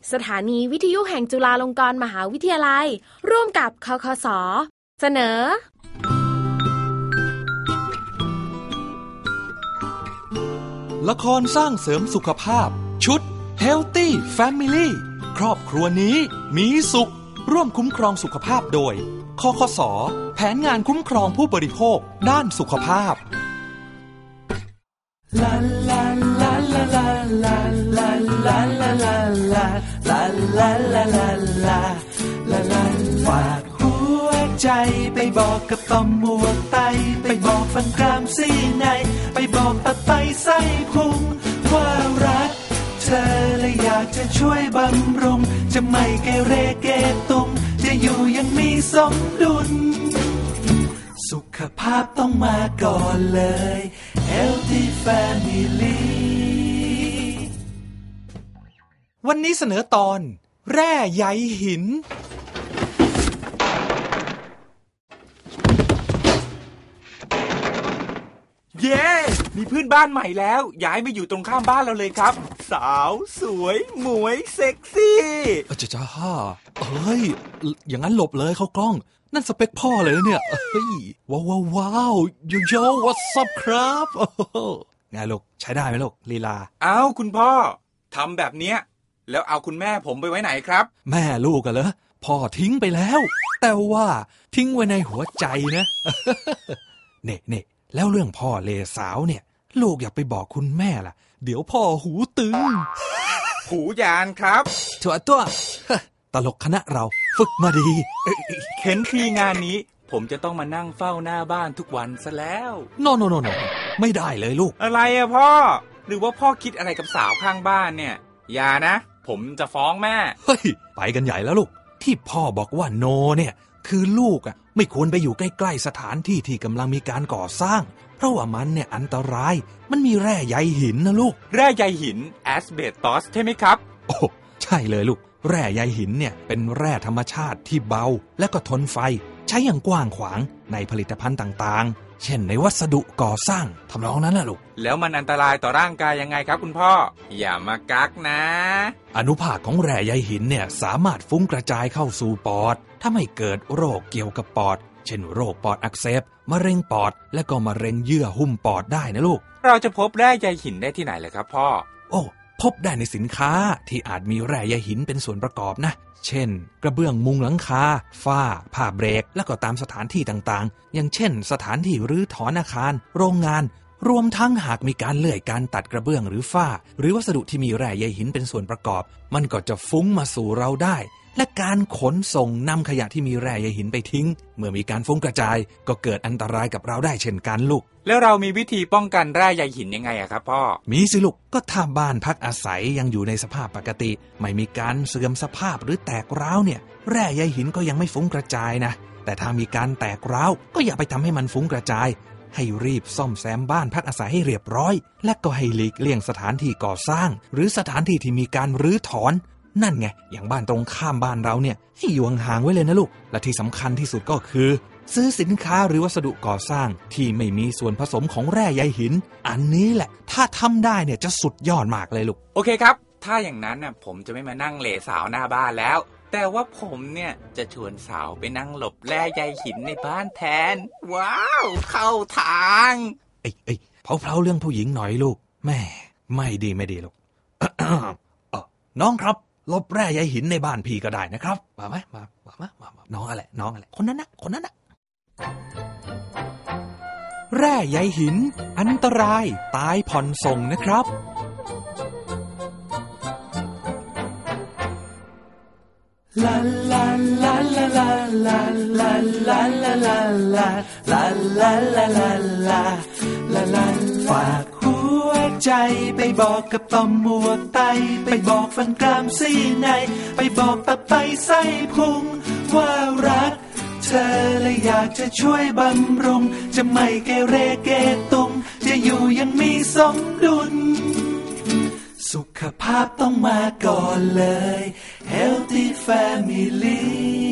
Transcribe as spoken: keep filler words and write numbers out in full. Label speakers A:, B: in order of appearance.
A: สถานีวิทยุแห่งจุฬาลงกรณ์มหาวิทยาลัยร่วมกับคคส.เสนอ
B: ละครสร้างเสริมสุขภาพชุด Healthy Family ครอบครัวนี้มีสุขร่วมคุ้มครองสุขภาพโดยคคส.แผนงานคุ้มครองผู้บริโภคด้านสุขภาพ
C: ลาลาลาลาลาลาลาลาลาลาลาลาลาลาลาลาลาลาฝากหัวใจไปบอกกับต่อมหมวกไตไปบอกฟันกรามซี่ในไปบอกตับไตไส้พุงว่ารักเธอและอยากจะช่วยบำรุงจะไม่เกเรเกตุงจะอยู่ยังมีสมดุลสุขภาพต้องมาก่อนเลย Healthy Family
B: วันนี้เสนอตอนแร่ใยหิน
D: เย้มีเพื่อนบ้านใหม่แล้วย้ายมาอยู่ตรงข้ามบ้านเราเลยครับสาวสวยหมวยเซ็กซี่
B: จะจ้าฮ่าเอ้ยอย่างนั้นหลบเลยเข้ากล้องนั่นสเปคพ่อเลยนะเนี่ยเฮ้ยว้าวว้าวโยโย่ what's up ครับไงลูกใช้ได้ไหมลูกลีลา
D: อ้าวคุณพ่อทำแบบเนี้ยแล้วเอาคุณแม่ผมไปไว้ไหนครับ
B: แม่ลูกกันเหรอพ่อทิ้งไปแล้วแต่ว่าทิ้งไว้ในหัวใจนะเน่เน่แล้วเรื่องพ่อเลสาวเนี่ยลูกอยากไปบอกคุณแม่ล่ะเดี๋ยวพ่อหูตึง
D: หูยานครับ
B: ถั่วตัวตลกคณะเราฝึกมาดี
D: เข็นทีงานนี้ผมจะต้องมานั่งเฝ้าหน้าบ้านทุกวันซะแล้ว
B: โนโนโนโนไม่ได้เลยลูก
D: อะไรอะพ่อหรือว่าพ่อคิดอะไรกับสาวข้างบ้านเนี่ยอย่านะผมจะฟ้องแม่
B: เฮ้ยไปกันใหญ่แล้วลูกที่พ่อบอกว่าโนเนี่ยคือลูกอ่ะไม่ควรไปอยู่ใกล้ๆสถานที่ที่กำลังมีการก่อสร้างเพราะว่ามันเนี่ยอันตรายมันมีแร่ใยหินนะลูก
D: แร่ใยหินแอสเบสตอสใช่ไหมครับ
B: โอ้ใช่เลยลูกแร่ใยหินเนี่ยเป็นแร่ธรรมชาติที่เบาและก็ทนไฟใช้อย่างกว้างขวางในผลิตภัณฑ์ต่างๆเช่นในวัสดุก่อสร้างทำนองนั้นแหละลูก
D: แล้วมันอันตรายต่อร่างกายยังไงครับคุณพ่ออย่ามากักนะ
B: อนุภาคของแร่ใยหินเนี่ยสามารถฟุ้งกระจายเข้าสู่ปอดทำให้เกิดโรคเกี่ยวกับปอดเช่นโรคปอดอักเสบมะเร็งปอดและก็มะเร็งเยื่อหุ้มปอดได้นะลูก
D: เราจะพบแร่ใยหินได้ที่ไหนเลยครับพ่อ
B: โอ้พบได้ในสินค้าที่อาจมีแร่ใยหินเป็นส่วนประกอบนะเช่นกระเบื้องมุงหลังคาฝ้าผ้าเบรกและก็ตามสถานที่ต่างๆอย่างเช่นสถานที่รื้อถอนอาคารโรงงานรวมทั้งหากมีการเลื่อยการตัดกระเบื้องหรือฝ้าหรือวัสดุที่มีแร่ใยหินเป็นส่วนประกอบมันก็จะฟุ้งมาสู่เราได้และการขนส่งนำขยะที่มีแร่ใยหินไปทิ้งเมื่อมีการฟุ้งกระจายก็เกิดอันตรายกับเราได้เช่นกันลูก
D: แล้วเรามีวิธีป้องกันแร่ใยหินยังไงอะครับพ่อ
B: มีสิลูกก็ถ้าบ้านพักอาศัยยังอยู่ในสภาพปกติไม่มีการเสื่อมสภาพหรือแตกร้าวเนี่ยแร่ใยหินก็ยังไม่ฟุ้งกระจายนะแต่ถ้ามีการแตกร้าวก็อย่าไปทำให้มันฟุ้งกระจายให้รีบซ่อมแซมบ้านพักอาศัยให้เรียบร้อยและก็ให้หลีกเลี่ยงสถานที่ก่อสร้างหรือสถานที่ที่มีการรื้อถอนนั่นไงอย่างบ้านตรงข้ามบ้านเราเนี่ยให้อยู่ห่างๆไว้เลยนะลูกและที่สำคัญที่สุดก็คือซื้อสินค้าหรือวัสดุก่อสร้างที่ไม่มีส่วนผสมของแร่ใยหินอันนี้แหละถ้าทำได้เนี่ยจะสุดยอดมากเลยลูก
D: โอเคครับถ้าอย่างนั้นน่ะผมจะไม่มานั่งเหล่สาวหน้าบ้านแล้วแต่ว่าผมเนี่ยจะชวนสาวไปนั่งหลบแร่ใยหินในบ้านแทนว้าวเข้าทาง
B: เอ้ยเอ้ยเพลาๆเรื่องผู้หญิงหน่อยลูกแม่ไม่ดีไม่ดีลูก น้องครับลบแร่ใยหินในบ้านพี่ก็ได้นะครับมาไหมมามามามาน้องอะไรน้องอะไรคนนั้นนะคนนั้นนะแร่ใยหินอันตรายตายผ่อนส่งนะครับ
C: ลาลาลาลาลาลาลาลาลาลาลาลาลาลาลาลาลาลาฝากหัวใจไปบอกกับต่อมหมวกไตไปบอกฟันกรามซี่ในไปบอกตับไตไส้พุงว่ารักเธอและอยากจะช่วยบำรุงจะไม่เกเรเกตุงจะอยู่ยังมีสมดุลสุขภาพต้องมาก่อนเลย Healthy Family